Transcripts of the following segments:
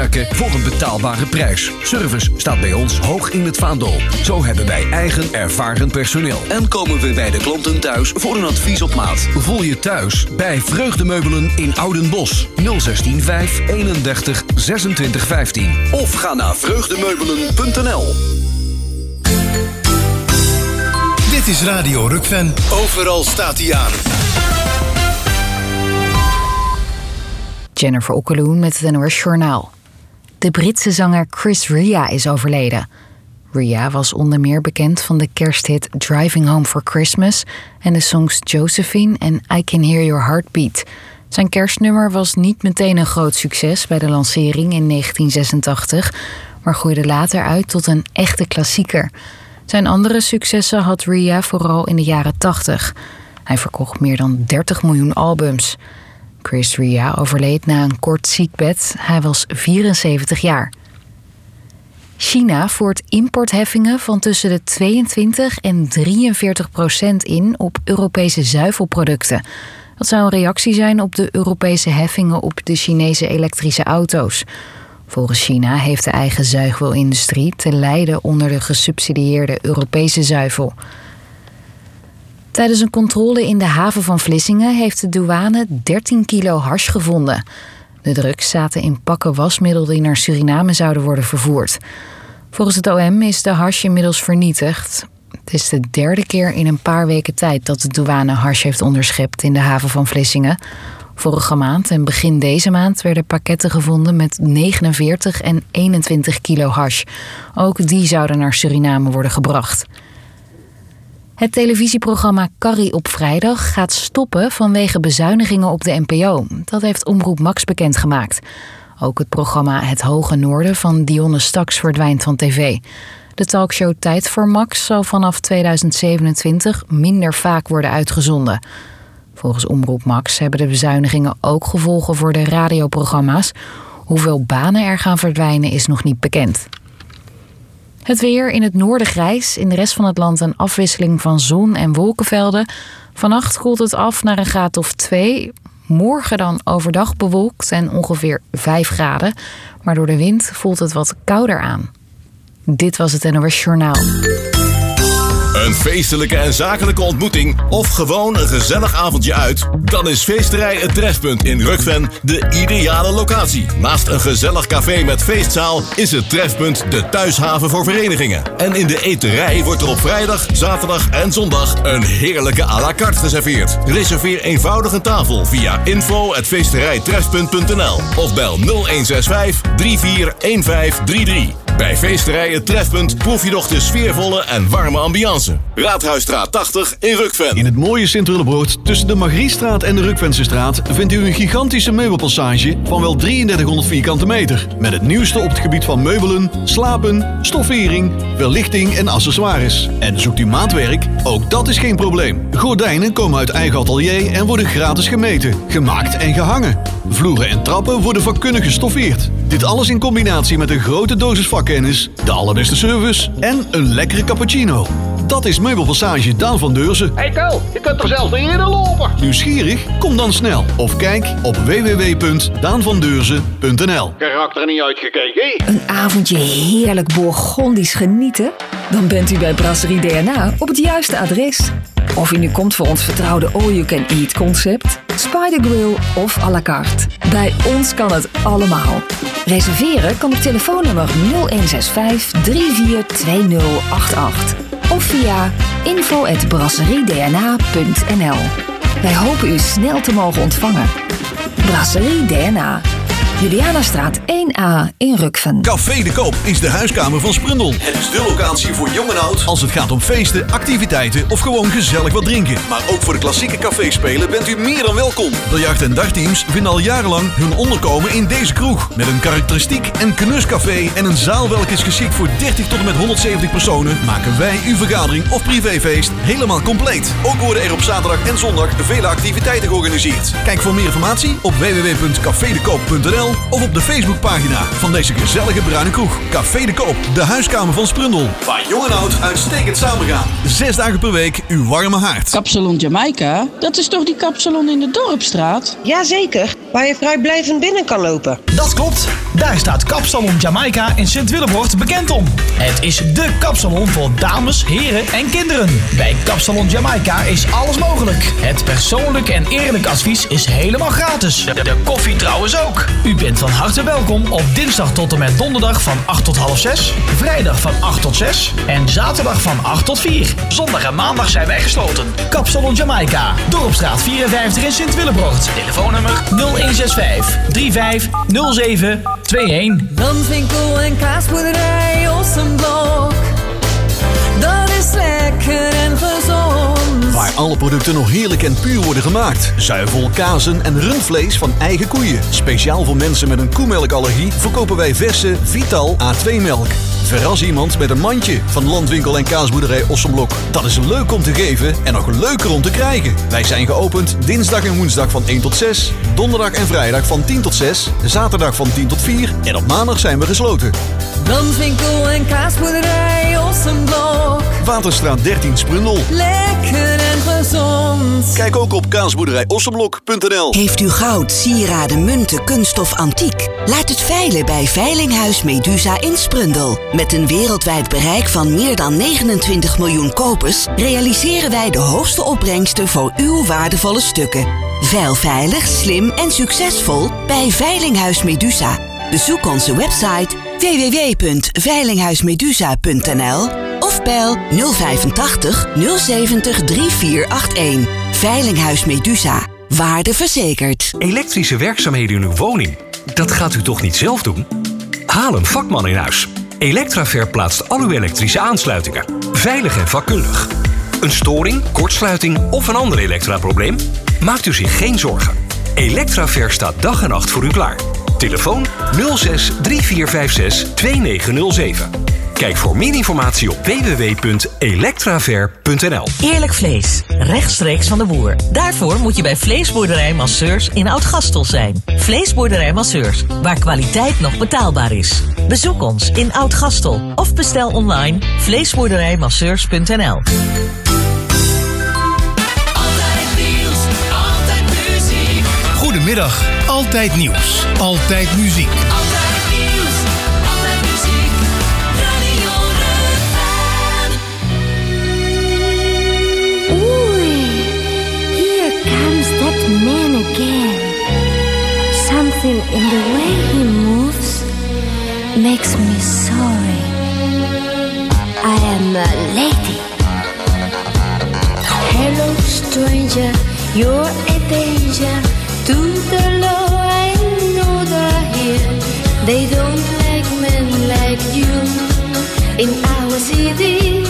merken voor een betaalbare prijs. Service staat bij ons hoog in het vaandel. Zo hebben wij eigen ervaren personeel. En komen we bij de klanten thuis voor een advies op maat. Voel je thuis bij Vreugdemeubelen in Oudenbosch. 016 5 31 26 15. Of ga naar vreugdemeubelen.nl. Dit is Radio Rukven. Overal staat hij aan. Jennifer Okkeloen met het NOS Journaal. De Britse zanger Chris Rea is overleden. Rea was onder meer bekend van de kersthit Driving Home for Christmas en de songs Josephine en I Can Hear Your Heartbeat. Zijn kerstnummer was niet meteen een groot succes bij de lancering in 1986, maar groeide later uit tot een echte klassieker. Zijn andere successen had Rea vooral in de jaren 80. Hij verkocht meer dan 30 miljoen albums. Chris Rea overleed na een kort ziekbed. Hij was 74 jaar. China voert importheffingen van tussen de 22 en 43% in op Europese zuivelproducten. Dat zou een reactie zijn op de Europese heffingen op de Chinese elektrische auto's. Volgens China heeft de eigen zuivelindustrie te lijden onder de gesubsidieerde Europese zuivel. Tijdens een controle in de haven van Vlissingen heeft de douane 13 kilo hash gevonden. De drugs zaten in pakken wasmiddel die naar Suriname zouden worden vervoerd. Volgens het OM is de hash inmiddels vernietigd. Het is de derde keer in een paar weken tijd dat de douane hash heeft onderschept in de haven van Vlissingen. Vorige maand en begin deze maand werden pakketten gevonden met 49 en 21 kilo hash. Ook die zouden naar Suriname worden gebracht. Het televisieprogramma Carrie op vrijdag gaat stoppen vanwege bezuinigingen op de NPO. Dat heeft Omroep Max bekendgemaakt. Ook het programma Het Hoge Noorden van Dionne Staks verdwijnt van tv. De talkshow Tijd voor Max zal vanaf 2027 minder vaak worden uitgezonden. Volgens Omroep Max hebben de bezuinigingen ook gevolgen voor de radioprogramma's. Hoeveel banen er gaan verdwijnen is nog niet bekend. Het weer: in het noorden grijs, in de rest van het land een afwisseling van zon en wolkenvelden. Vannacht koelt het af naar een graad of 2. Morgen dan overdag bewolkt en ongeveer 5 graden. Maar door de wind voelt het wat kouder aan. Dit was het NOS Journaal. Een feestelijke en zakelijke ontmoeting of gewoon een gezellig avondje uit? Dan is Feesterij Het Trefpunt in Rukven de ideale locatie. Naast een gezellig café met feestzaal is het Trefpunt de thuishaven voor verenigingen. En in de eterij wordt er op vrijdag, zaterdag en zondag een heerlijke à la carte geserveerd. Reserveer eenvoudig een tafel via info@feesterijtrefpunt.nl of bel 0165 341533. Bij Feesterij Het Trefpunt proef je nog de sfeervolle en warme ambiance. Raadhuisstraat 80 in Rukven. In het mooie Sint-Willebroord tussen de Margriestraat en de Rukvensestraat vindt u een gigantische meubelpassage van wel 3300 vierkante meter. Met het nieuwste op het gebied van meubelen, slapen, stoffering, verlichting en accessoires. En zoekt u maatwerk? Ook dat is geen probleem. Gordijnen komen uit eigen atelier en worden gratis gemeten, gemaakt en gehangen. Vloeren en trappen worden vakkundig gestoffeerd. Dit alles in combinatie met een grote dosis vakkennis, de allerbeste service en een lekkere cappuccino. Dat is Meubelpassage Daan van Deurzen. Hey Kel, je kunt er zelfs niet eerder lopen. Nieuwsgierig? Kom dan snel. Of kijk op www.daanvandeurzen.nl. Karakter niet uitgekeken. Een avondje heerlijk Bourgondisch genieten? Dan bent u bij Brasserie DNA op het juiste adres. Of u nu komt voor ons vertrouwde all-you-can-eat concept, Spider Grill of à la carte. Bij ons kan het allemaal. Reserveren kan op telefoonnummer 0165 342088 of via info@brasseriedna.nl. Wij hopen u snel te mogen ontvangen. Brasserie DNA. Julianastraat 1A in Rukven. Café de Koop is de huiskamer van Sprundel. Het is de locatie voor jong en oud als het gaat om feesten, activiteiten of gewoon gezellig wat drinken. Maar ook voor de klassieke caféspelen bent u meer dan welkom. Biljart- en dagteams vinden al jarenlang hun onderkomen in deze kroeg. Met een karakteristiek en knuscafé en een zaal welke is geschikt voor 30 tot en met 170 personen, maken wij uw vergadering of privéfeest helemaal compleet. Ook worden er op zaterdag en zondag vele activiteiten georganiseerd. Kijk voor meer informatie op www.cafedekoop.nl of op de Facebookpagina van deze gezellige bruine kroeg. Café de Koop, de huiskamer van Sprundel. Waar jong en oud uitstekend samengaan. 6 dagen per week uw warme haard. Kapsalon Jamaica? Dat is toch die kapsalon in de Dorpstraat? Jazeker, waar je vrijblijvend binnen kan lopen. Dat klopt. Daar staat Kapsalon Jamaica in Sint-Willebroord bekend om. Het is dé kapsalon voor dames, heren en kinderen. Bij Kapsalon Jamaica is alles mogelijk. Het persoonlijk en eerlijk advies is helemaal gratis. De koffie trouwens ook. U bent van harte welkom op dinsdag tot en met donderdag van 8 tot half 6, vrijdag van 8 tot 6 en zaterdag van 8 tot 4. Zondag en maandag zijn wij gesloten. Kapsalon Jamaica, Dorpstraat 54 in Sint-Willebroord. Telefoonnummer 0165 3507 21. Landwinkel en kaasboerderij Ossenblok. Dat is lekker en gezond. Waar alle producten nog heerlijk en puur worden gemaakt. Zuivel, kazen en rundvlees van eigen koeien. Speciaal voor mensen met een koemelkallergie verkopen wij verse Vital A2-melk. Verras iemand met een mandje van Landwinkel en kaasboerderij Ossenblok. Dat is leuk om te geven en nog leuker om te krijgen. Wij zijn geopend dinsdag en woensdag van 1 tot 6. Donderdag en vrijdag van 10 tot 6. Zaterdag van 10 tot 4. En op maandag zijn we gesloten. Landwinkel en kaasboerderij Ossenblok. Waterstraat 13 Sprundel. Lekker en gezond. Kijk ook op kaasboerderijossenblok.nl. Heeft u goud, sieraden, munten, kunststof, antiek? Laat het veilen bij Veilinghuis Medusa in Sprundel. Met een wereldwijd bereik van meer dan 29 miljoen kopers realiseren wij de hoogste opbrengsten voor uw waardevolle stukken. Veil veilig, slim en succesvol bij Veilinghuis Medusa. Bezoek onze website www.veilinghuismedusa.nl of bel 085 070 3481. Veilinghuis Medusa. Waarde verzekerd. Elektrische werkzaamheden in uw woning? Dat gaat u toch niet zelf doen? Haal een vakman in huis. Electraver plaatst al uw elektrische aansluitingen. Veilig en vakkundig. Een storing, kortsluiting of een ander elektraprobleem? Maakt u zich geen zorgen. Electraver staat dag en nacht voor u klaar. Telefoon 06 3456 2907. Kijk voor meer informatie op www.electraver.nl. Eerlijk vlees, rechtstreeks van de boer. Daarvoor moet je bij Vleesboerderij Masseurs in Oud-Gastel zijn. Vleesboerderij Masseurs, waar kwaliteit nog betaalbaar is. Bezoek ons in Oud-Gastel of bestel online vleesboerderijmasseurs.nl. Goedemiddag, Altijd Nieuws, Altijd Muziek. Altijd nieuws, altijd muziek, Radio Rukven. Oei, here comes that man again. Something in the way he moves makes me sorry. I am a lady. Hello, stranger, you're a danger. To the law, I know they're here. They don't like men like you in our city.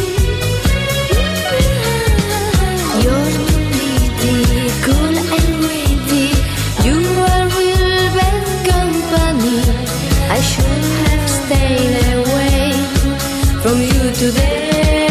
You're pretty, cool and witty. You are real bad company. I should have stayed away from you today.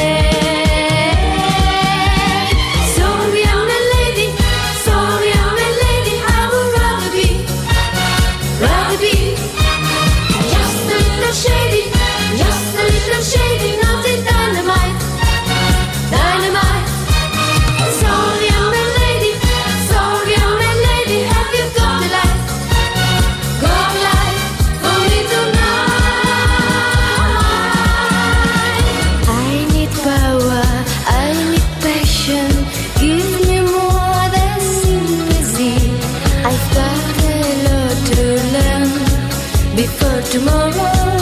Tomorrow,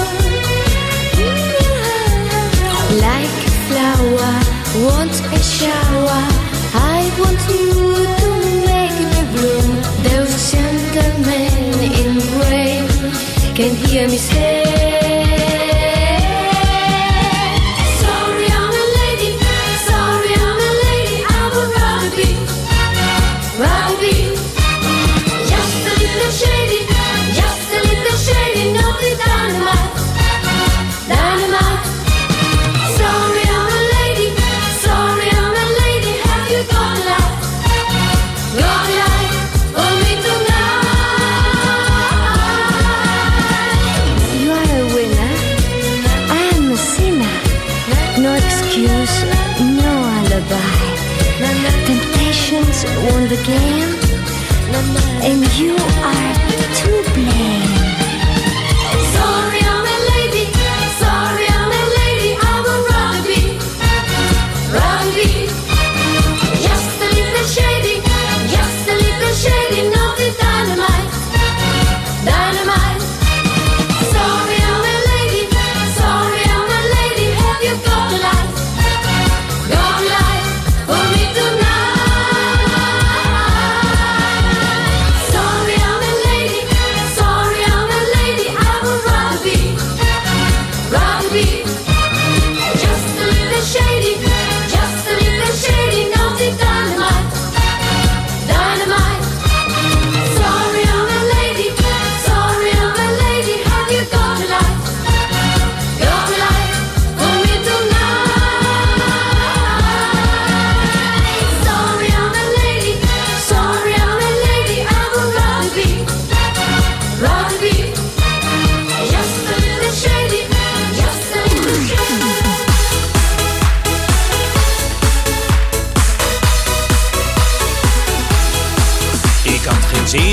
like a flower, want a shower. I want you to make me bloom. Those gentlemen in gray can hear me say, sorry I'm a lady, sorry I'm a lady. I would rather be just a little shady, just a little shady. Dynamite, dynamite. Sorry I'm a lady, sorry I'm a lady. Have you got a light for me tonight? You are a winner, I am a sinner. No excuse, no alibi. Temptations won the game, and you are to blame.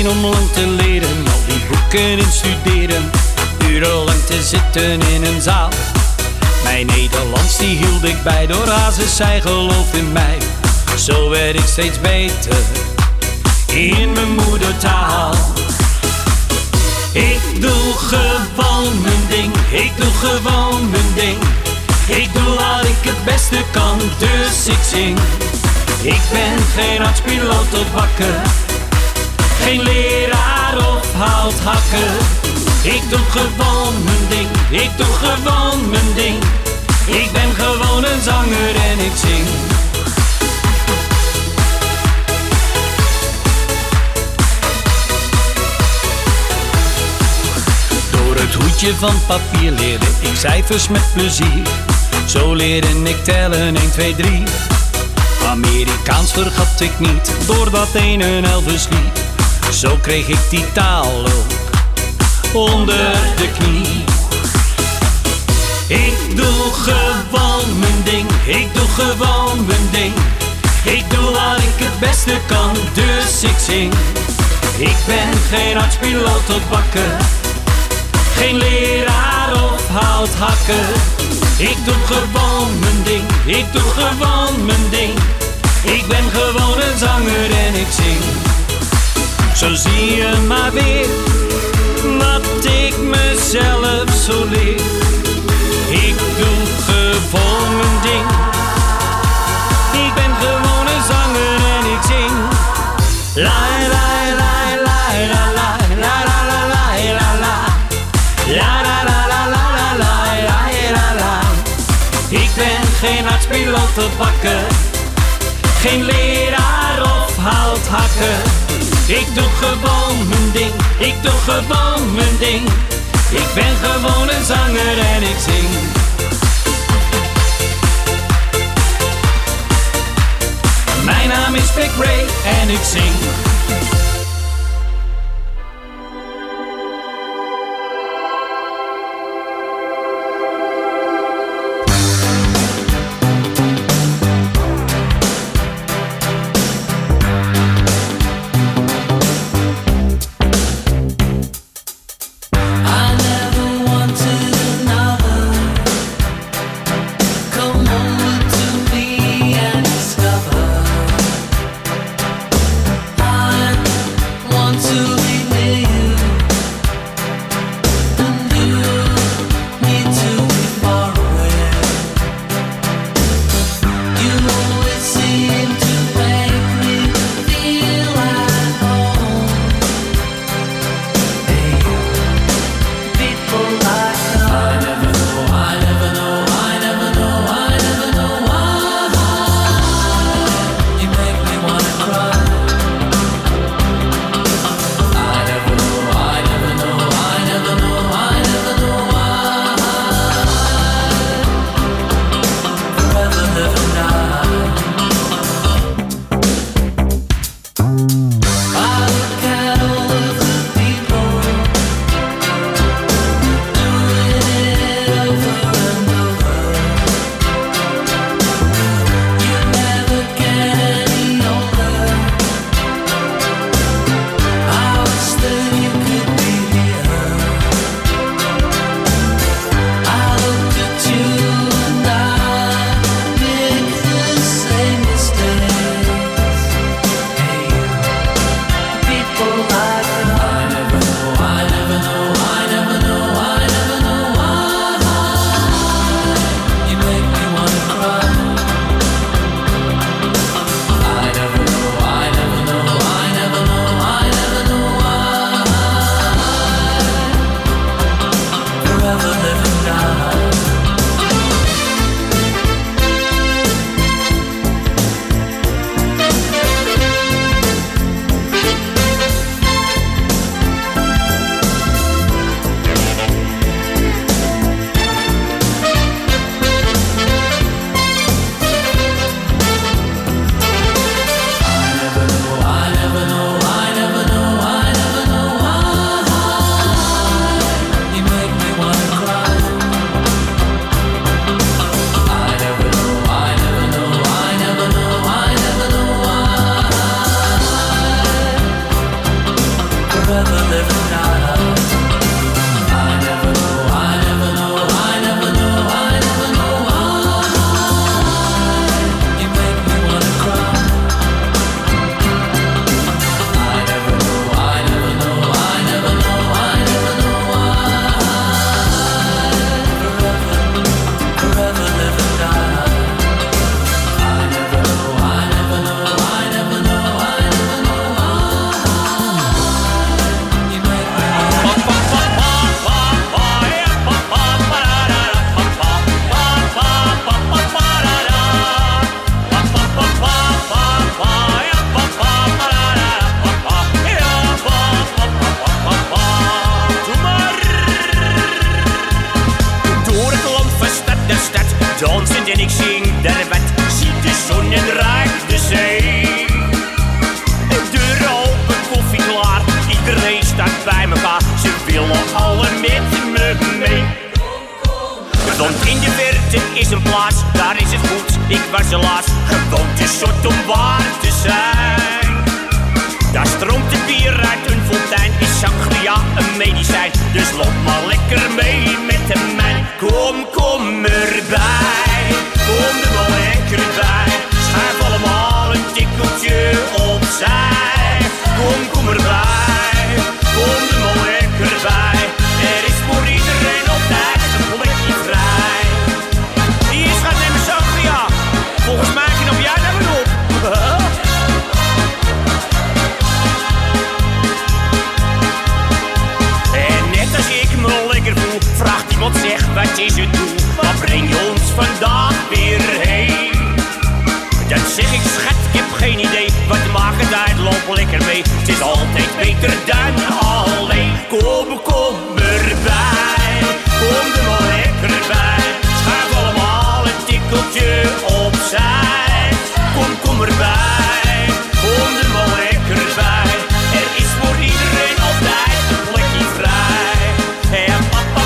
alleen om lang te leren. Al die boeken in studeren, urenlang te zitten in een zaal. Mijn Nederlands die hield ik bij, door Hazes, zij gelooft in mij. Zo werd ik steeds beter in mijn moedertaal. Ik doe gewoon mijn ding, ik doe gewoon mijn ding. Ik doe wat ik het beste kan, dus ik zing. Ik ben geen arts, piloot of bakker, geen leraar of houthakker. Ik doe gewoon mijn ding, ik doe gewoon mijn ding. Ik ben gewoon een zanger en ik zing. Door het hoedje van papier leerde ik cijfers met plezier. Zo leerde ik tellen 1, 2, 3. Amerikaans vergat ik niet, door dat ene Elvis lied. Zo kreeg ik die taal ook onder de knie. Ik doe gewoon mijn ding, ik doe gewoon mijn ding. Ik doe wat ik het beste kan, dus ik zing. Ik ben geen arts, piloot of bakker, geen leraar of houthakker. Ik doe gewoon mijn ding, ik doe gewoon mijn ding. Ik ben gewoon een zanger en ik zing. Zo zie je maar weer wat ik mezelf zo leer. Ik doe gewoon mijn ding. Ik ben gewoon een zanger en ik zing. La la la la la la la la la la la la la la la la la la. Ik ben geen arts, piloot of bakker, geen leraar of houthakker. Ik doe gewoon mijn ding, ik doe gewoon mijn ding. Ik ben gewoon een zanger en ik zing. Mijn naam is Big Ray en ik zing. ik zing der wet, ziet de zon en ruikt de zee. Deuren open, koffie klaar, iedereen staat bij elkaar. Ze willen alle met me mee. Want in de verte is een plaats, daar is het goed, ik was helaas gewoon te zot om waar te zijn. Daar stroomt de bier uit een fontein, is sangria een medicijn. Dus loop maar lekker mee met de mijn. Kom erbij, kom er maar lekker bij. Schuif allemaal een tikkeltje opzij. Kom erbij, kom er maar lekker bij. Er is voor iedereen altijd een plekje vrij. Die is gaat nemen sangria, volgens mij knap jij daar weer op. Vraagt iemand, zeg, wat is het doel? Waar breng je ons vandaag weer heen? Dan zeg ik, schat, ik heb geen idee. Wat maakt het uit, loop lekker mee. Het is altijd beter dan alleen. Kom erbij, kom er maar lekker bij. Schuif allemaal een tikkeltje opzij. Kom erbij, kom er maar lekker bij. Er is voor iedereen altijd een plekje vrij. En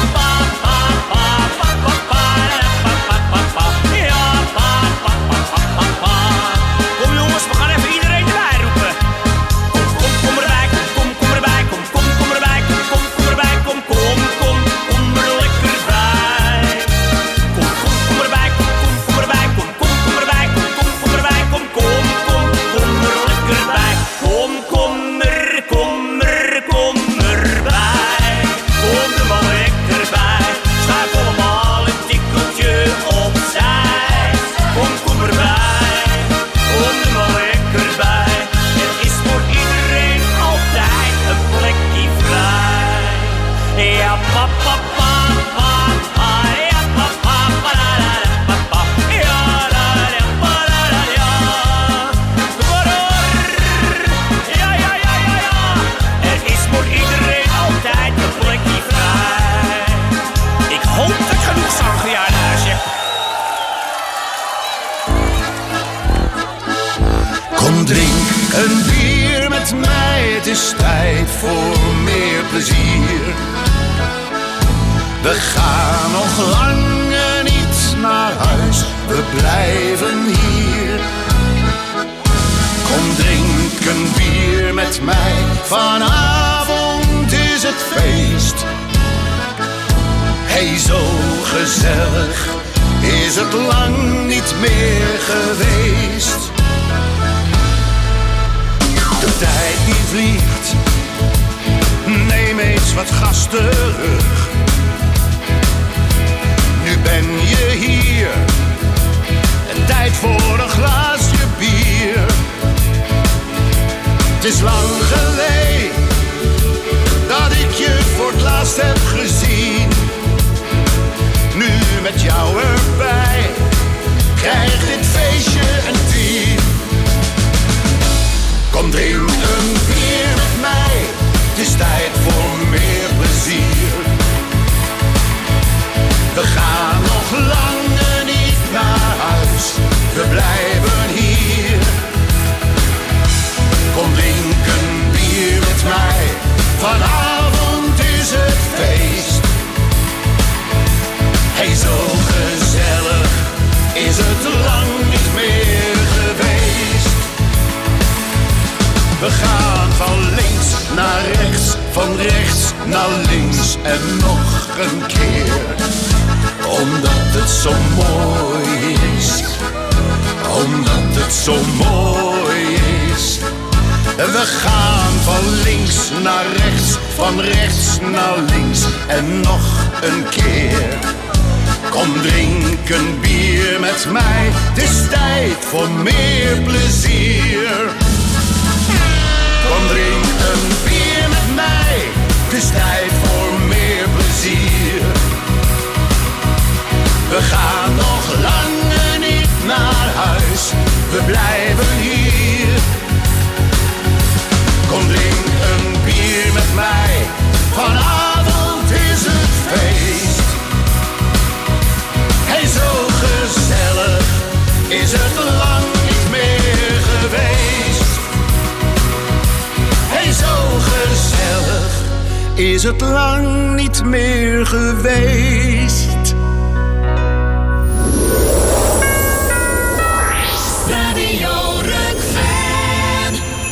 kom jongens, we gaan even iedereen erbij roepen. Kom erbij, kom erbij, kom erbij, kom erbij, kom er lekker bij. Kom erbij, kom erbij, kom erbij, kom erbij, kom er lekker bij. Kom erbij, kom er maar lekker bij. Schuif allemaal een tikkeltje opzij. Kom erbij, kom er maar lekker bij. Er is voor iedereen altijd een plekje vrij. Ja, papa, ja, papa, papa, ja, er is voor iedereen altijd een plekje vrij. Ik hoop dat ik genoeg sangria in huis heb. Kom drink een bier met mij, het is tijd voor meer plezier. We gaan nog lang niet naar huis, we blijven hier. Kom drink een bier met mij, vanavond is het feest. Hey, zo gezellig is het lang niet meer geweest. De tijd die vliegt, neem eens wat gas terug. Nu ben je hier, tijd voor een glaasje bier. Het is lang geleden dat ik je voor het laatst heb gezien. Nu met jou erbij, krijgt dit feestje een 10. Kom drink een bier met mij, het is tijd voor meer plezier. We gaan nog langer niet naar huis, we blijven hier. Kom drink een bier met mij, vanavond is het feest. Hey, zo gezellig is het lang niet meer geweest. We gaan van links naar rechts, van rechts naar links en nog een keer. Omdat het zo mooi is, omdat het zo mooi is. We gaan van links naar rechts, van rechts naar links en nog een keer. Kom drink een bier met mij, het is tijd voor meer plezier. Kom drink een bier met mij, het is tijd voor meer plezier. We gaan nog langer niet naar huis, we blijven hier. Kom drink een bier met mij, vanavond is het feest. Hey, zo gezellig is het lang niet meer geweest. Radio Rukven.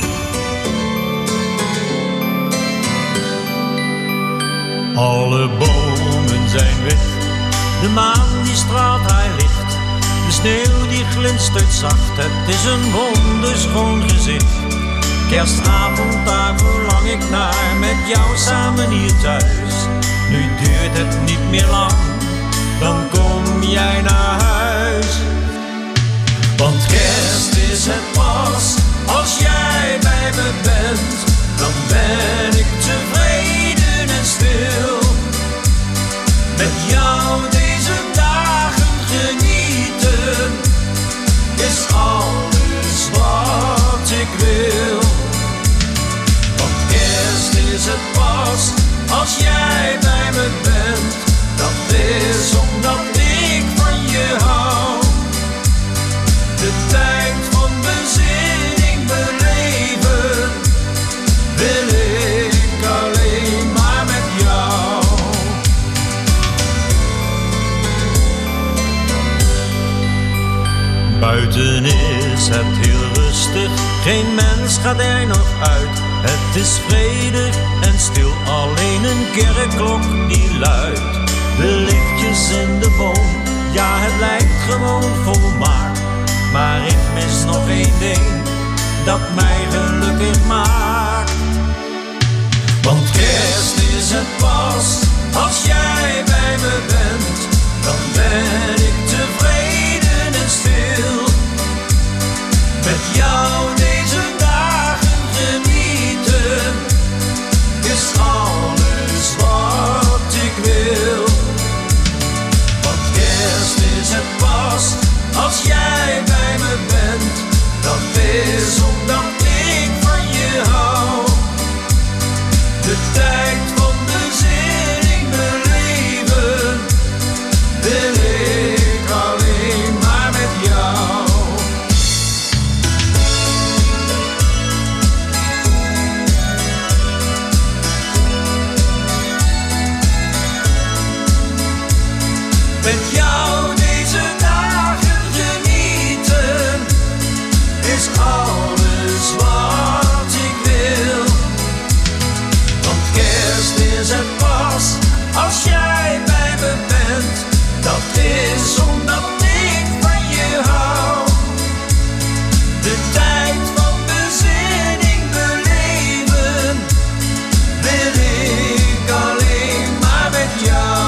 Alle bomen zijn weg, de maan die straalt haar licht. De sneeuw die glinstert zacht, het is een wonderschoon gezicht. Kerstavond, daar verlang ik naar, met jou samen hier thuis. Nu duurt het niet meer lang, dan kom jij naar huis. Want kerst is het pas, als jij bij me bent. Dan ben ik tevreden en stil. Met jou deze dagen genieten, is alles wat ik wil. Want kerst is het pas, als jij bij me bent. Dat is omdat ik van je hou. De tijd van bezinning beleven, wil ik alleen maar met jou. Buiten is het heel rustig, geen mens gaat er nog uit. Het is vredig en stil, alleen een kerkklok die luidt. De lichtjes in de boom, ja het lijkt gewoon volmaakt. Maar ik mis nog één ding, dat mij gelukkig maakt. Want kerst is het pas, als jij bij me bent. Dan ben ik tevreden en stil. Met jou deze dagen genieten, is alles wat ik wil. Want kerst is het pas, als jij bij me bent. Dat is omdat ik van je hou. De tijd van bezinning beleven, wil ik alleen maar met jou. Met jou deze dagen genieten, is alles wat ik wil. Want kerst is het pas, als jij bij me bent. Dat is omdat ik van je hou. De tijd van bezinning beleven, wil ik alleen maar met jou.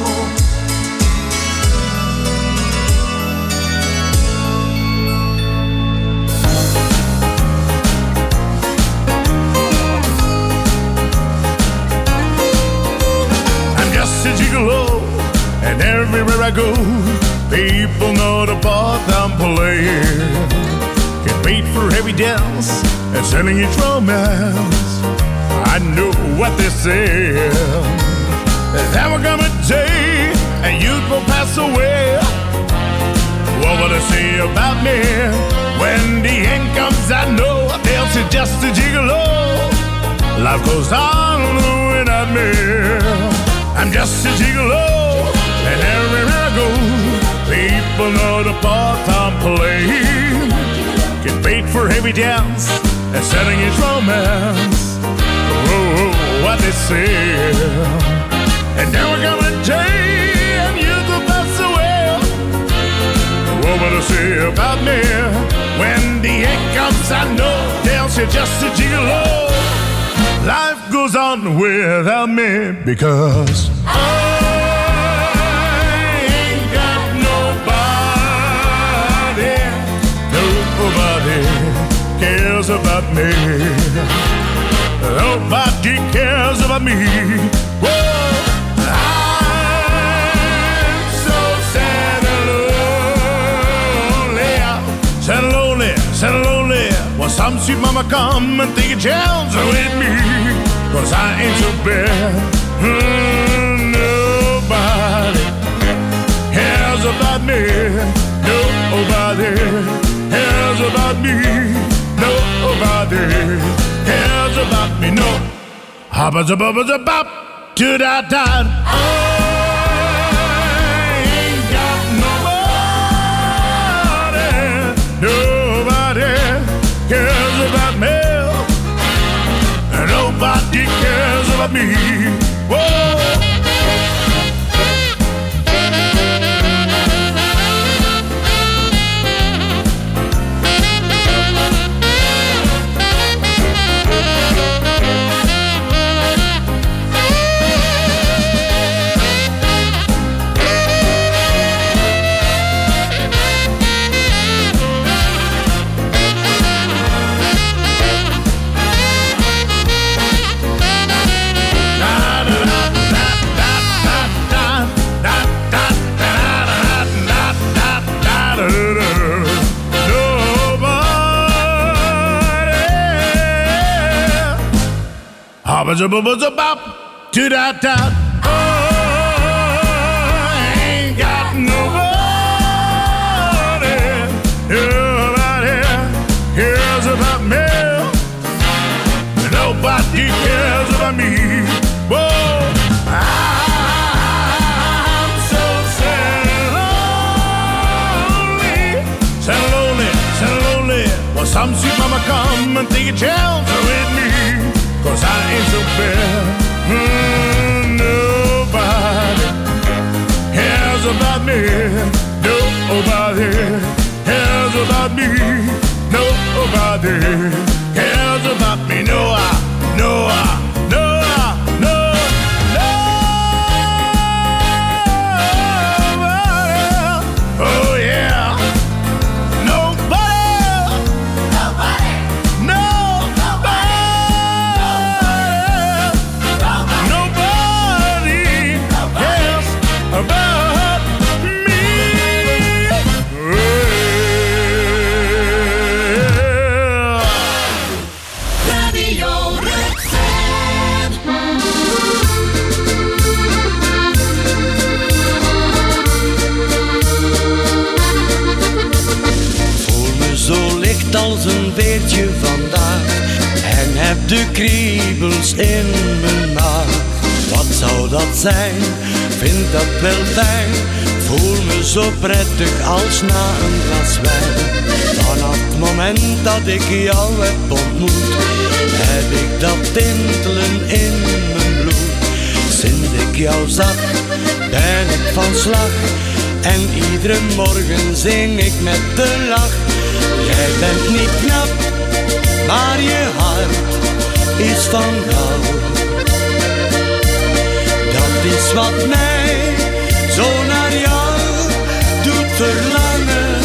Just a gigolo, and everywhere I go, people know the part I'm playing. Can't wait for every dance and sending each romance. I know what they say. There will come a day, and youth will pass away. What will they say about me when the end comes? I know they'll say just a gigolo. Life goes on without me. I'm just a gigolo, and everywhere I go, people know the part I'm playing. Get paid for every dance and selling each romance. Oh, what they say. And then we're gonna day, and you will pass away. What will they say about me when the end comes? I know they'll say just a gigolo. Life goes on without me because I ain't got nobody. Nobody cares about me. Nobody cares about me. Whoa, I'm so sad and lonely. Sad and lonely, sad and lonely. Well, some sweet mama come and take a chance with me, 'cause I ain't so bad. Nobody cares about me. Nobody cares about me. Nobody cares about me. No, Hubba da bubba da bop, do da da. I ain't got nobody cares about me. Nobody cares about me. Whoa. Bop, do da da. Oh, I ain't got nobody cares about me. Nobody cares about me. Whoa, I'm so sad and lonely. Well, some sweet mama come and take a chance with me. 'Cause I ain't so bad. Nobody cares about me. Nobody cares about me. Nobody cares about me. No, oh yeah. Als een veertje vandaag en heb de kriebels in mijn maag. Wat zou dat zijn? Vind dat wel fijn. Voel me zo prettig als na een glas wijn. Vanaf het moment dat ik jou heb ontmoet, heb ik dat tintelen in mijn bloed. Sinds ik jou zag, ben ik van slag. En iedere morgen zing ik met de lach. Jij bent niet knap, maar je hart is van goud. Dat is wat mij zo naar jou doet verlangen.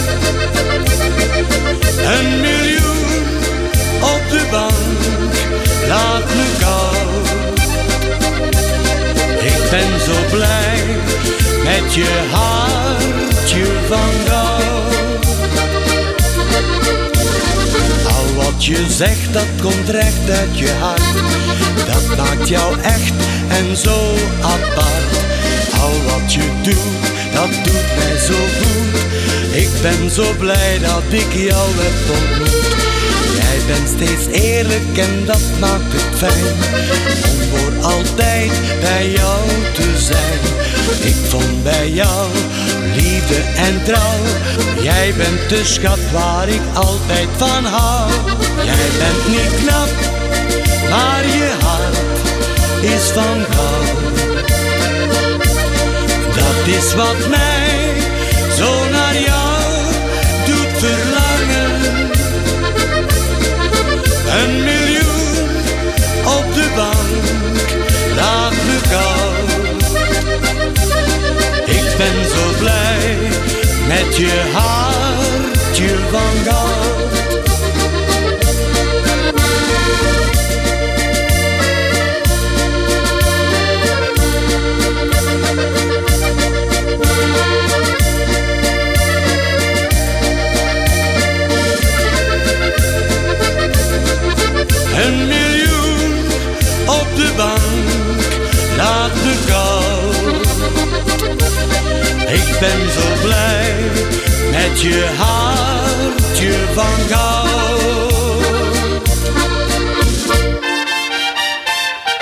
1 miljoen op de bank, laat me koud. Ik ben zo blij met je hartje van goud. Wat je zegt, dat komt recht uit je hart. Dat maakt jou echt en zo apart. Al wat je doet, dat doet mij zo goed. Ik ben zo blij dat ik jou heb ontmoet. Jij bent steeds eerlijk en dat maakt het fijn. Om voor altijd bij jou te zijn. Ik vond bij jou liefde en trouw. Jij bent de schat waar ik altijd van hou. Jij bent niet knap, maar je hart is van goud. Dat is wat mij zo naar jou doet verlangen. 1 miljoen op de bank, laat me koud. Ik ben zo blij met je hartje van goud. laat me koud. Ik ben zo blij met je hartje van goud.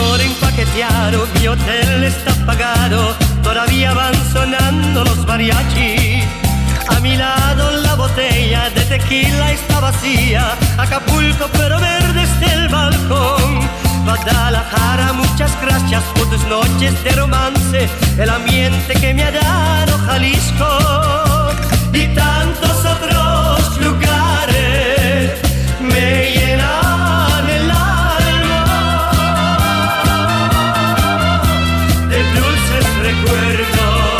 amor empaqueteado, mi hotel está pagado, todavía van sonando los mariachis. A mi lado la botella de tequila está vacía, Acapulco pero verde está el balcón. Guadalajara, muchas gracias por tus noches de romance, el ambiente que me ha dado Jalisco y tantos otros lugares me llenan el alma de dulces recuerdos.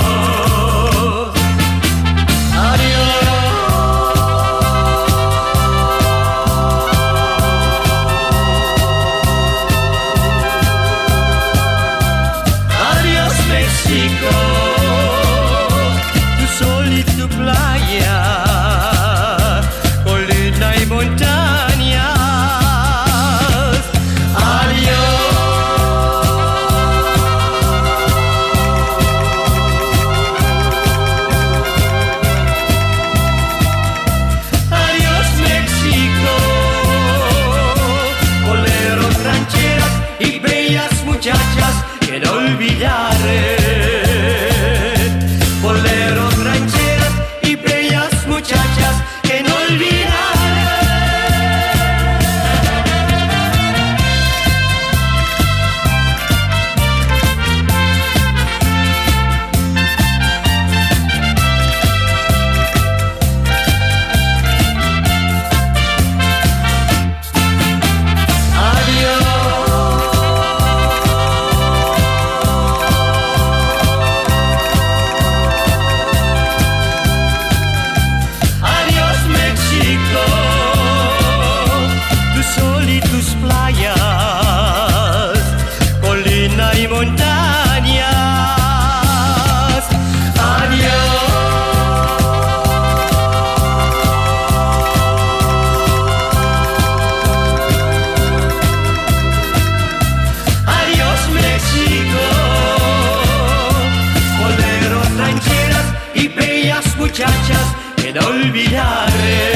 Muchachas que no olvidaré,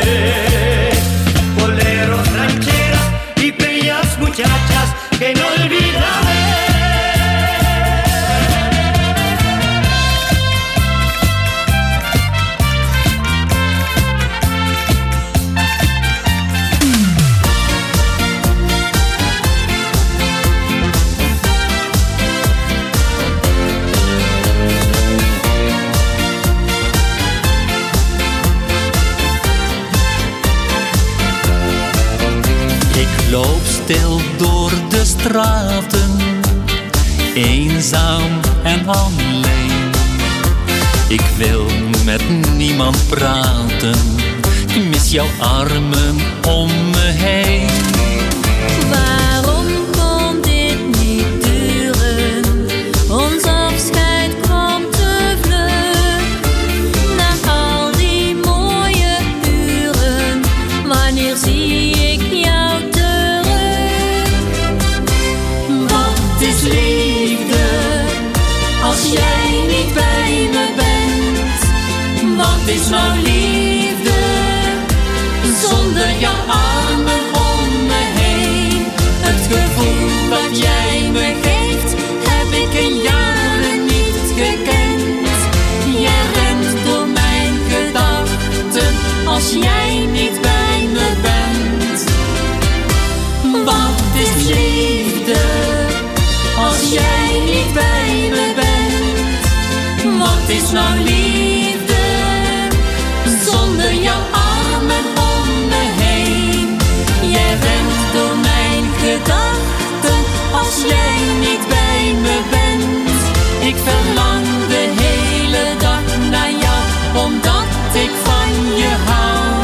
boleros, rancheras y bellas muchachas que no olvidaré. Loop stil door de straten, eenzaam en alleen. Ik wil met niemand praten, ik mis jouw armen om me heen. Waarom kon dit niet duren? Ons afscheid kwam te vlug. Na al die mooie uren, wanneer zie ik jou terug? Wat is liefde als jij niet bij me bent? Wat is nou liefde zonder jouw armen om me heen? Het gevoel dat jij me geeft, heb ik in jaren niet gekend. Jij rent door mijn gedachten als jij niet bij me bent. Wat is liefde als jij niet bij me bent? Wat is nou liefde zonder jouw armen om me heen? Jij rent door mijn gedachten als jij niet bij me bent. Ik verlang de hele dag naar jou, omdat ik van je hou.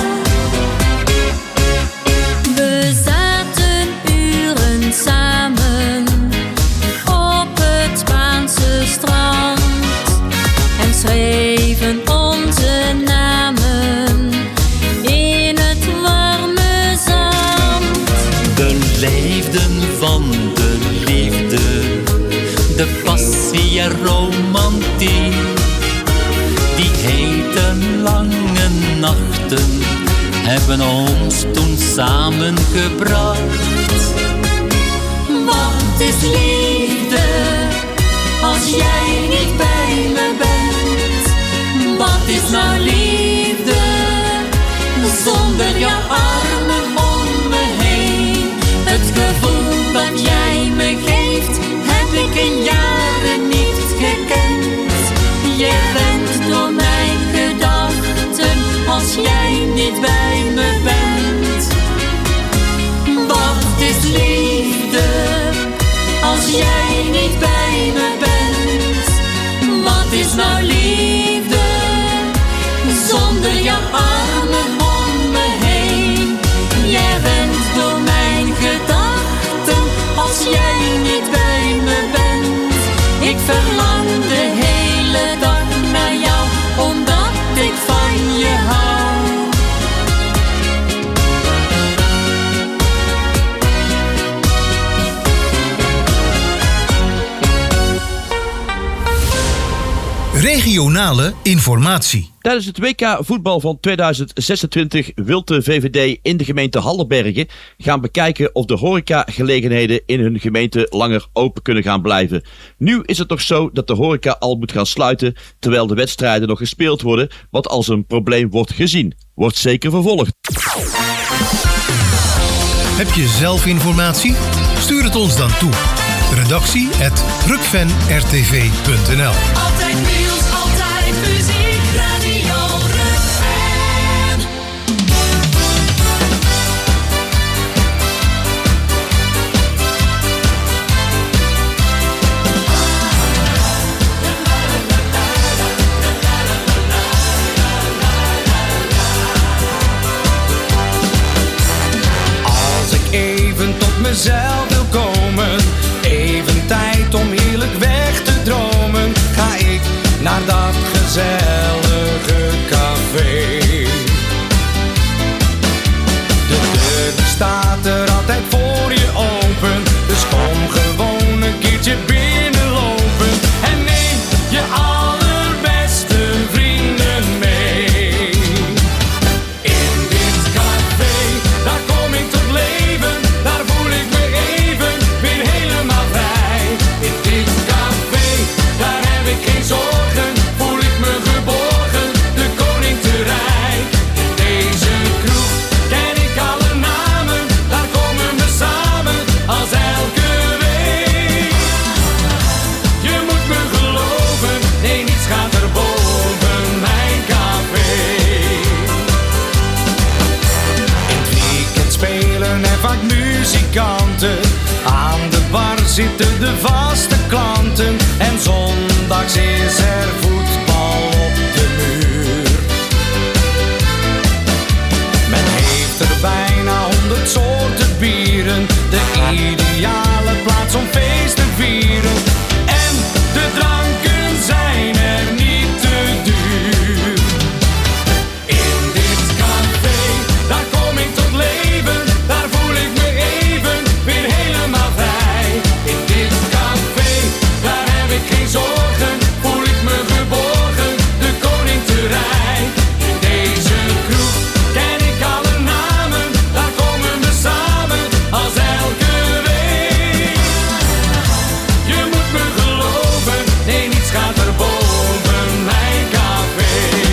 We zaten uren samen op het Spaanse strand en schreven onze namen in het warme zand. We leefden van de liefde, de passie en romantiek. Die hete lange nachten hebben ons toen samengebracht. Wat Wat is liefde als jij niet bij me bent? Wat is nou liefde zonder jouw armen om me heen? Het gevoel dat jij me geeft heb ik in jaren niet gekend. Je bent door mijn gedachten als jij niet bij me bent. Wat is liefde als jij niet bij me bent? Wat is nou liefde zonder jouw armen om me heen? Jij bent door mijn gedachten als jij niet bij me bent. Ik verlang de hele dag naar jou omdat ik van je hou. Regionale informatie. Tijdens het WK voetbal van 2026 wil de VVD in de gemeente Hallenbergen gaan bekijken of de horecagelegenheden in hun gemeente langer open kunnen gaan blijven. Nu is het nog zo dat de horeca al moet gaan sluiten terwijl de wedstrijden nog gespeeld worden, wat als een probleem wordt gezien. Wordt zeker vervolgd. Heb je zelf informatie? Stuur het ons dan toe. redactie@rukvenrtv.nl. Altijd nieuws, altijd muziek, Radio Rukven. Als ik even tot mezelf wil komen, even tijd om heerlijk weg te dromen, ga ik naar dat gezellige café. De deur die staat er altijd voor je open, dus kom gewoon een keertje binnenlopen en neem je allerbeste vrienden mee. In dit café, daar kom ik tot leven, daar voel ik me even weer helemaal vrij. In dit café, daar heb ik geen zorgen, voel ik me geborgen, de koning te rijk. In deze kroeg ken ik alle namen, daar komen we samen als elke week. Je moet me geloven, nee niets gaat er boven mijn café. In het weekend spelen er vaak muzikanten, aan de bar zitten de vaste klanten en zondags is er voetbal op de muur. Men heeft er bijna 100 soorten bieren, de ideale plaats om feest te vieren. En de dranken zijn er niet te duur. In dit café, daar kom ik tot leven, daar voel ik me even weer helemaal vrij. In dit café, daar heb ik geen zorgen, voel ik me geborgen, de koning te rijk. In deze kroeg ken ik alle namen, daar komen we samen als elke week. Je moet me geloven, nee niets gaat er boven mijn café.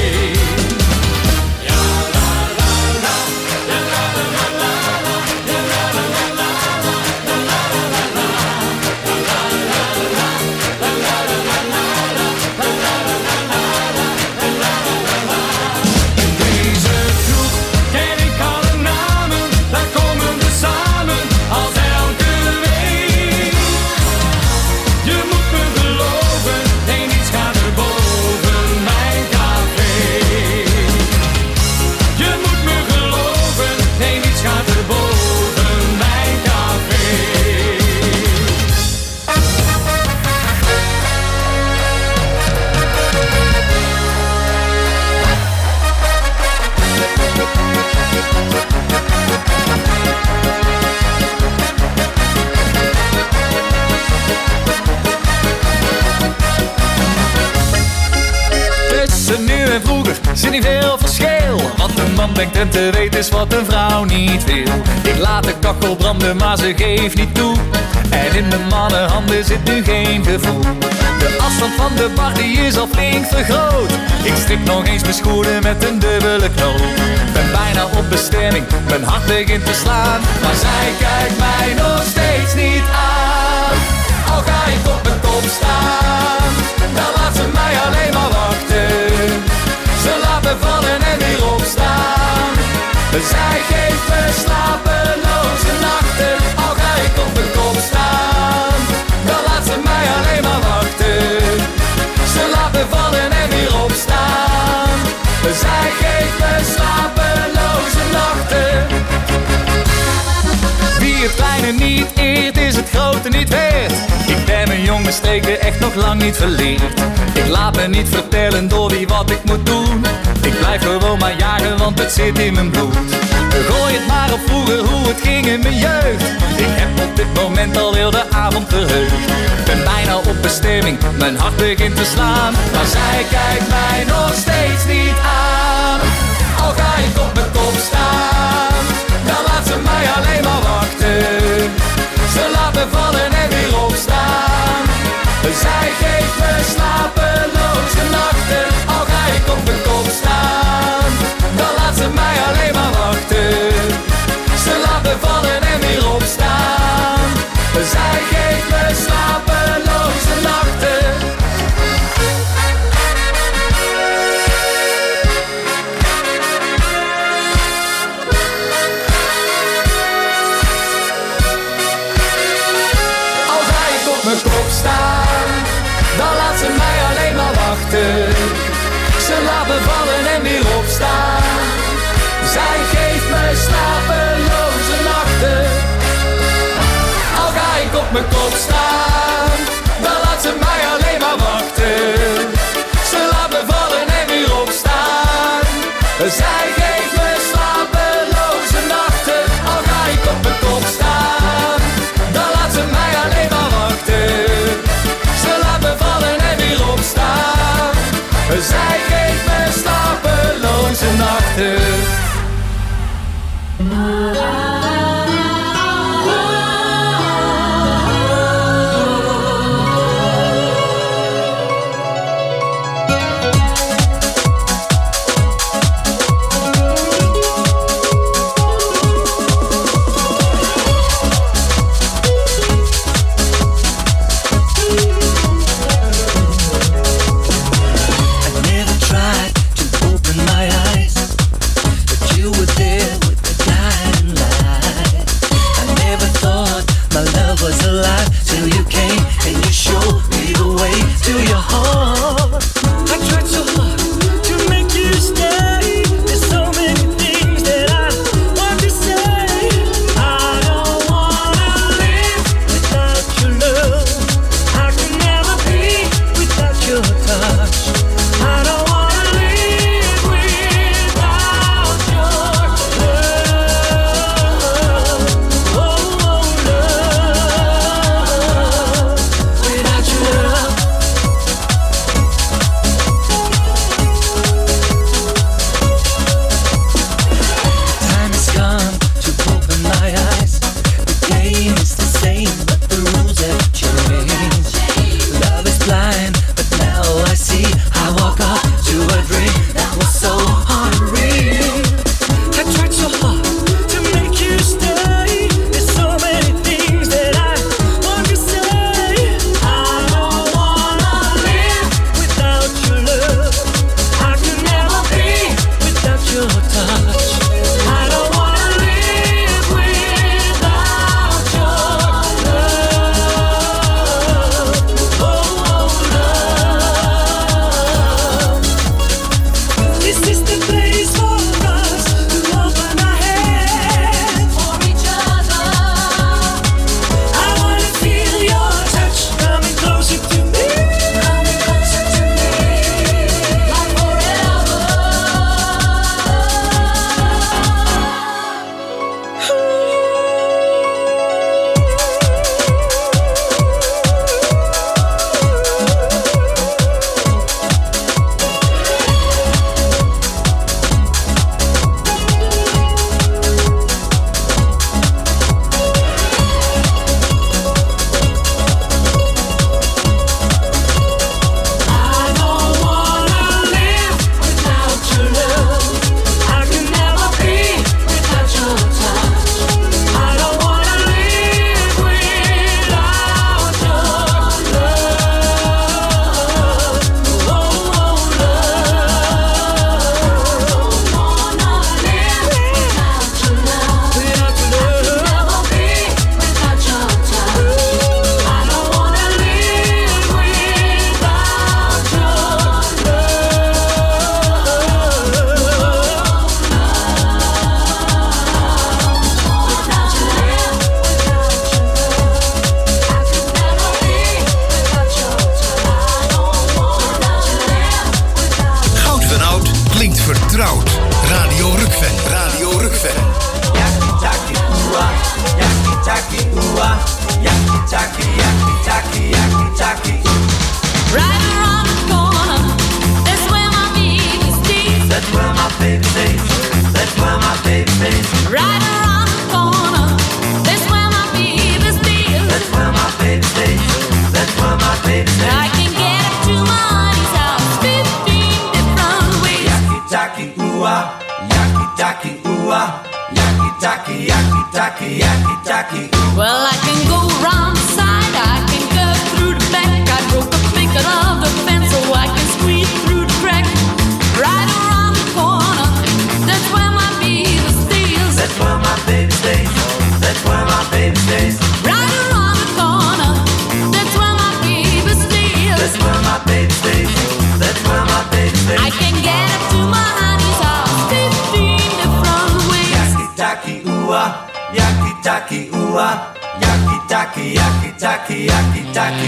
Deze kroeg ken ik alle namen, daar komen we samen als elke week. Je moet me geloven, nee niets gaat er boven mijn café. Je moet me geloven, nee niets gaat er boven mijn café. Tussen nu en vroeger zit niet veel verschil, want de man man denkt en te weten is wat een vrouw niet wil. Ik laat de kachel branden, maar ze geeft niet toe. En in de mannenhanden zit nu geen gevoel. De afstand van de bar die is al flink vergroot. Ik strik nog eens mijn schoenen met een dubbele knoop. Ben bijna op bestemming, mijn hart begint te slaan. Maar zij kijkt mij nog steeds niet aan. Al ga ik op mijn kop staan, dan laat ze mij alleen maar wachten. Ze laat me vallen en weer opstaan. Zij geeft me slapeloze nachten. Al ga ik op mijn kop staan, dan laat ze mij alleen maar wachten. Ze laat me vallen en weer opstaan. Zij geeft me slapeloze nachten. Wie het kleine niet eert, is het grote niet weert. Ik ben mijn jonge streken echt nog lang niet verleerd. Ik laat me niet vertellen door wie wat ik moet doen. Ik blijf gewoon maar jagen, want het zit in mijn bloed. Gooi het maar op vroeger, hoe het ging in mijn jeugd. Ik heb op dit moment al heel de avond verheugd. Ben bijna op bestemming, mijn hart begint te slaan. Maar zij kijkt mij nog steeds niet aan. Al ga ik op mijn kop staan, dan laat ze mij alleen maar wachten. Ze laat me vallen en weer opstaan. Zij geeft me slapeloze nachten. Al ga ik op mijn kop staan, dan laat ze mij alleen maar wachten. Ze laat me vallen en weer opstaan. Zij geeft me slapeloze nachten. Al ga ik op mijn kop staan, dan laat ze mij alleen maar wachten. Ze laat me vallen en weer opstaan. Zij geeft me slapeloze nachten. Al ga ik op mijn kop staan, dan laat ze mij alleen maar wachten. Ze laat me vallen en weer opstaan. Zij geeft me slapeloze nachten. Al ga ik op mijn kop staan, dan laat ze mij alleen maar wachten. Ze laat me vallen en weer opstaan. Zij geeft me slapeloze nachten. Yaki, yaki, yaki. Well, I can go round the side, I can cut through the back. I broke the picket of the fence so I can squeeze through the crack. Right around the corner, that's where my baby stays. That's where my baby stays. That's where my baby stays. Right around the corner, that's where my baby stays. That's where my baby stays. That's where my baby stays. I can get up to my honey's house 15 different ways. Yaki taki ooh-ah, yaki taki ooh-ah, yaki taki, yaki taki, yaki taki.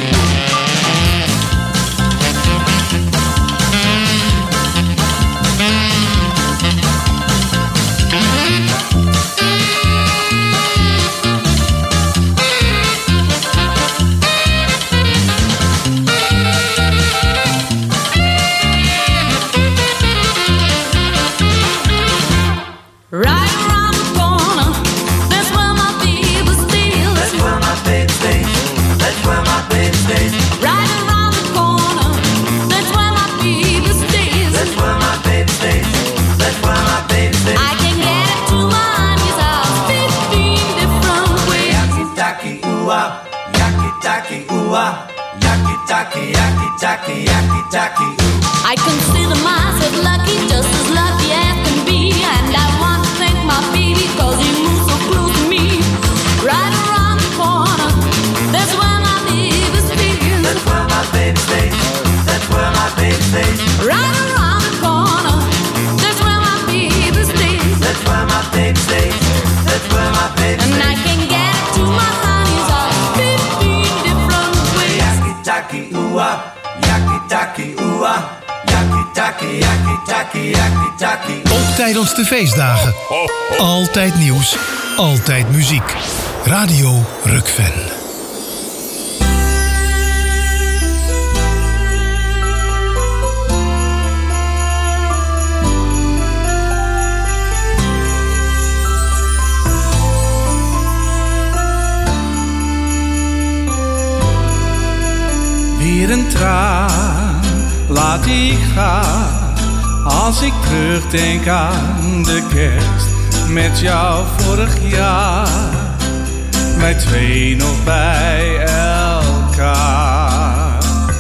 Right around the corner, that's where my baby stays. That's where my baby stays. That's where my baby stays. Right around the corner, that's where my baby stays. That's where my baby stays. That's where my baby stays. I can get it to my honey's house 15 different ways. Yaki taki ooh-ah, yaki taki ooh-ah, yaki taki, yaki taki, yaki taki ooh. I consider myself lucky, just as lucky as can be, and I want to thank my baby 'cause he moves so close to me. Right around the corner, that's where my baby stays. That's where my baby stays. That's where my baby stays. Right around the corner, that's where my baby stays. That's where my baby stays. That's where my baby stays. And I can get it to my honey's house 15 different ways. Yaki taki ooh-ah, yaki taki ooh-ah, yaki taki, yaki taki, yaki taki. Ook tijdens de feestdagen. Altijd nieuws, altijd muziek. Radio Rukven. Weer een traan laat ik gaan als ik terugdenk aan de kerst met jou vorig jaar. Wij twee nog bij elkaar.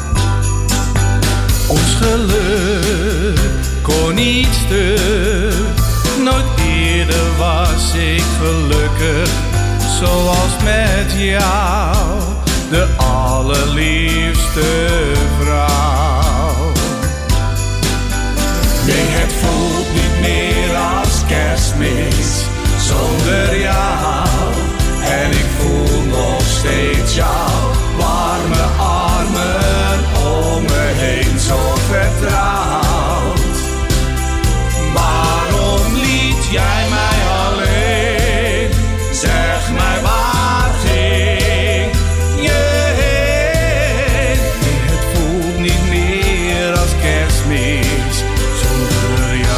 Ons geluk kon niet stuk. Nooit eerder was ik gelukkig zoals met jou. De allerliefste vrouw. Nee, het voelt niet meer als kerstmis zonder jou. En ik voel nog steeds jouw warme armen om me heen, zo vertrouwd. Waarom liet jij mij alleen? Zeg mij waar ging je heen? Nee, het voelt niet meer als kerstmis zonder jou.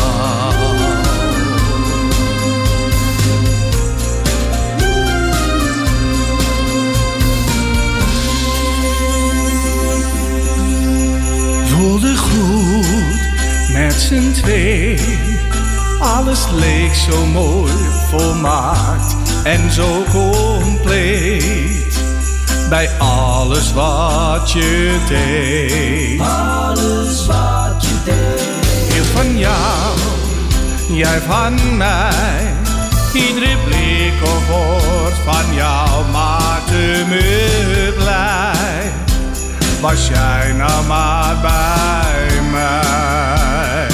Voelde goed met z'n twee. Alles leek zo mooi, volmaakt en zo compleet. Bij alles wat je deed. Alles wat je deed. Hield van jou, jij van mij. Iedere blik of woord van jou maakte me blij. Was jij nou maar bij mij?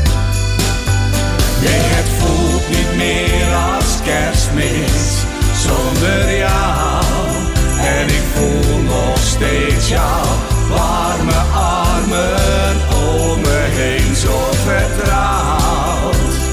Nee, het voelt niet meer als kerstmis zonder jou. En ik voel nog steeds jouw warme armen om me heen, zo vertrouwd.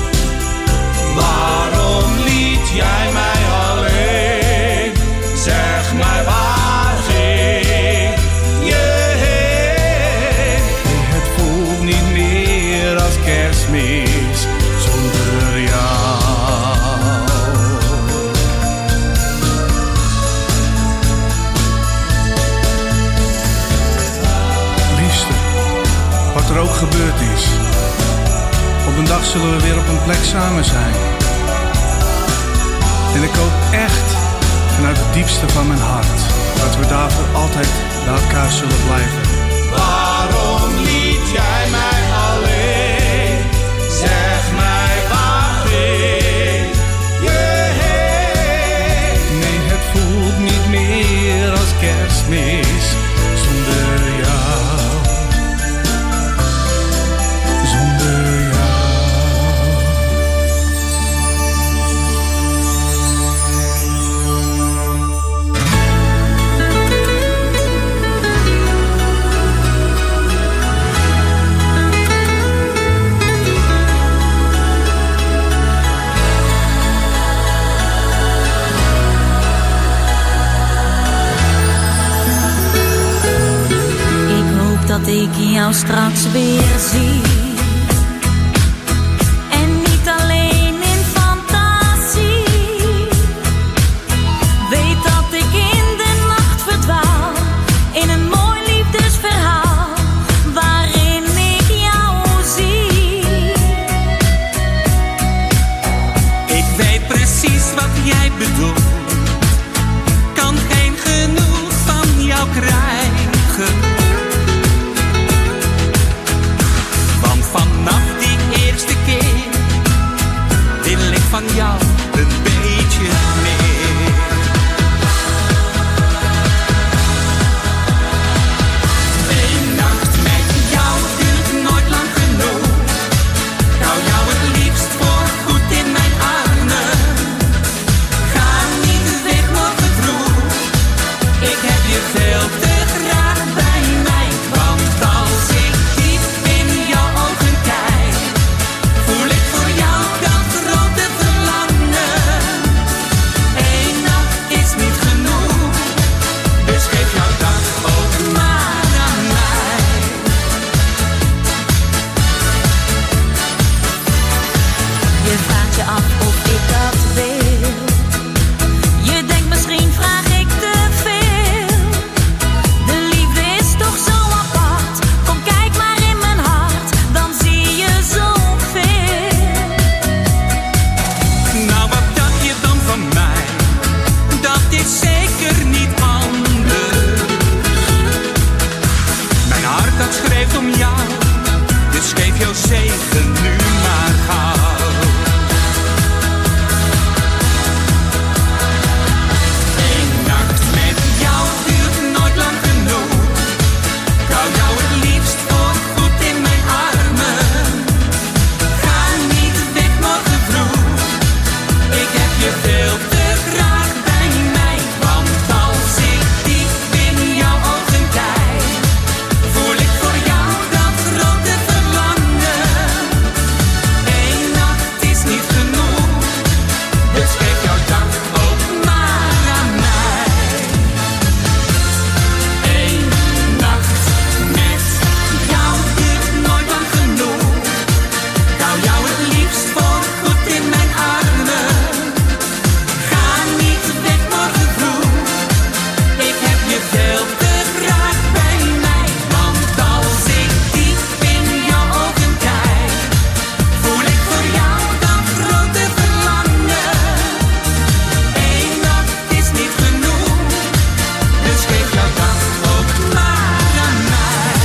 Waarom liet jij mij alleen? Zeg mij waar ging je heen? Nee, het voelt niet meer als kerstmis zonder jou. Liefste, wat er ook gebeurd is, op een dag zullen we weer op een plek samen zijn. En ik hoop echt vanuit het diepste van mijn hart dat we daarvoor altijd bij elkaar zullen blijven. Waarom liet jij mij alleen? Zeg mij waar ging je heen? Nee, het voelt niet meer als Kerstmis zonder jou. Zonder jou. Dat ik jou straks weer zie. En niet alleen in fantasie. Weet dat ik in de nacht verdwaal. In een mooi liefdesverhaal. Waarin ik jou zie. Ik weet precies wat jij bedoelt. Kan geen genoeg van jou krijgen. Vanaf die eerste keer wil ik van jou een beetje meer. Eén nacht met jou duurt nooit lang genoeg. Ik hou jou het liefst voor goed in mijn armen. Ga niet weg morgen vroeg. Ik heb je veel te graag bij mij. Want als ik diep in jouw ogen kijk, voel ik voor jou dat grote verlangen. Eén nacht is niet genoeg, dus geef jouw dag ook maar aan mij. Je vraagt je af of ik dat wil. Je denkt misschien vraag ik te veel. De liefde is toch zo apart. Kom kijk maar in mijn hart, dan zie je zoveel. Nou, wat dacht je dan van mij? Dat is zeker niet anders. Mijn hart dat schreef om jou, dus geef jouw zegen nu maar gauw. Eén nacht met jou duurt nooit lang genoeg. Ik hou jou het liefst voor goed in mijn armen. Ga niet weg morgen vroeg. Ik heb je veel te graag bij mij. Want als ik diep in jouw ogen kijk, voel ik voor jou dat grote verlangen. Eén nacht is niet genoeg, dus geef jouw dag ook maar aan mij. Eén nacht met jou duurt nooit lang genoeg. Ik hou jou het liefst voor goed in mijn armen. Ga niet weg morgen vroeg. Ik heb je veel te graag bij mij. Want als ik diep in jouw ogen kijk, voel ik voor jou dat grote verlangen. Eén nacht is niet genoeg, dus geef jouw dag ook maar aan mij.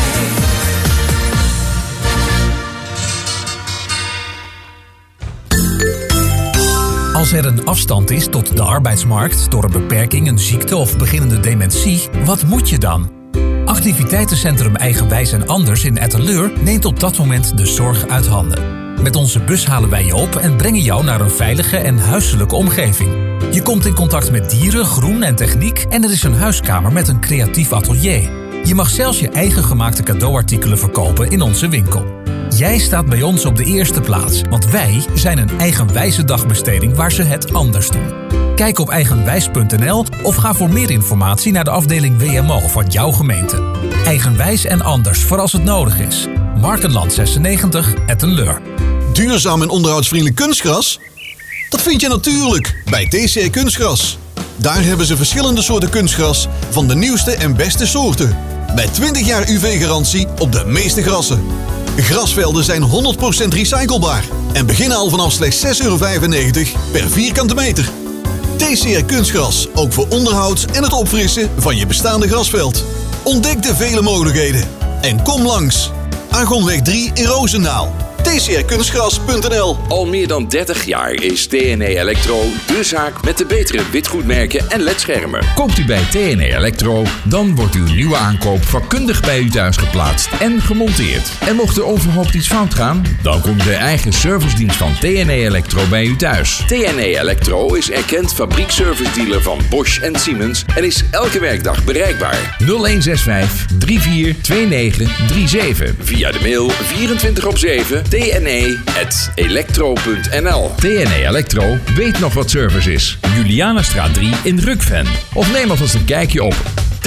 Als er een afstand is tot de arbeidsmarkt door een beperking, een ziekte of beginnende dementie, wat moet je dan? Activiteitencentrum Eigenwijs en Anders in Etteleur neemt op dat moment de zorg uit handen. Met onze bus halen wij je op en brengen jou naar een veilige en huiselijke omgeving. Je komt in contact met dieren, groen en techniek en er is een huiskamer met een creatief atelier. Je mag zelfs je eigen gemaakte cadeauartikelen verkopen in onze winkel. Jij staat bij ons op de eerste plaats, want wij zijn een eigenwijze dagbesteding waar ze het anders doen. Kijk op eigenwijs.nl of ga voor meer informatie naar de afdeling WMO van jouw gemeente. Eigenwijs en Anders voor als het nodig is. Markenland 96, Etteleur. Duurzaam en onderhoudsvriendelijk kunstgras? Dat vind je natuurlijk bij TC Kunstgras. Daar hebben ze verschillende soorten kunstgras van de nieuwste en beste soorten. Met 20 jaar UV-garantie op de meeste grassen. Grasvelden zijn 100% recyclebaar en beginnen al vanaf slechts €6,95 per vierkante meter. TCR Kunstgras, ook voor onderhoud en het opfrissen van je bestaande grasveld. Ontdek de vele mogelijkheden en kom langs. Argonweg 3 in Roosendaal. TCRkunstgras.nl. Al meer dan 30 jaar is TNE Electro de zaak met de betere witgoedmerken en ledschermen. Koopt u bij TNE Electro, dan wordt uw nieuwe aankoop vakkundig bij u thuis geplaatst en gemonteerd. En mocht er onverhoopt iets fout gaan, dan komt de eigen servicedienst van TNE Electro bij u thuis. TNE Electro is erkend fabriekservice-dealer van Bosch en Siemens en is elke werkdag bereikbaar. 0165 342937. Via de mail 24/7 tne@electro.nl. TNE Electro weet nog wat service is. Julianastraat 3 in Rukven. Of neem alvast een kijkje op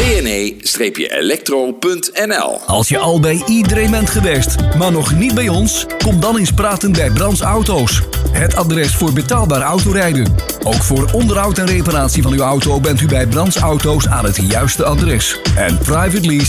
tne-electro.nl. Als je al bij iedereen bent geweest, maar nog niet bij ons, kom dan eens praten bij Brands Auto's. Het adres voor betaalbaar autorijden. Ook voor onderhoud en reparatie van uw auto bent u bij Brands Auto's aan het juiste adres. En private lease